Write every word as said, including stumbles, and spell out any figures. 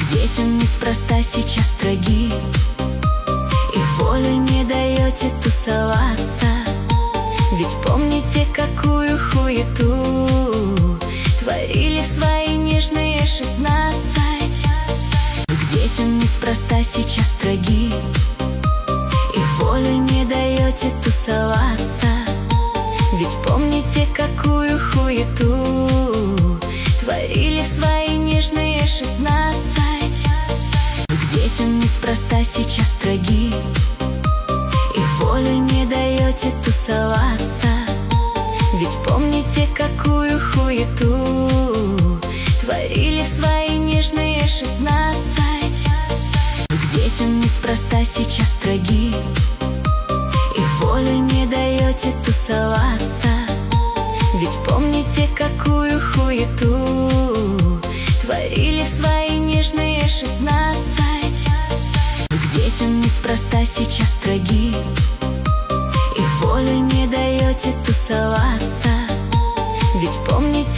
Детям неспроста сейчас строги, их волю не даете тусоваться. Ведь помните, какую хуету творили в свои нежные шестнадцать. К детям неспроста сейчас строги, их волю не даете тусоваться. Ведь помните, какую хуету творили в свои нежные шестнадцать. К детям неспроста сейчас строги, их волю не даете тусоваться. Ведь помните, какую хуету творили в свои нежные шестнадцать. К детям неспроста сейчас строги, их волю не даете тусоваться. Ведь помните, какую хуету творили в свои нежные шестнадцать. К детям неспроста сейчас строги, их волю не даете тусоваться. Ведь помните,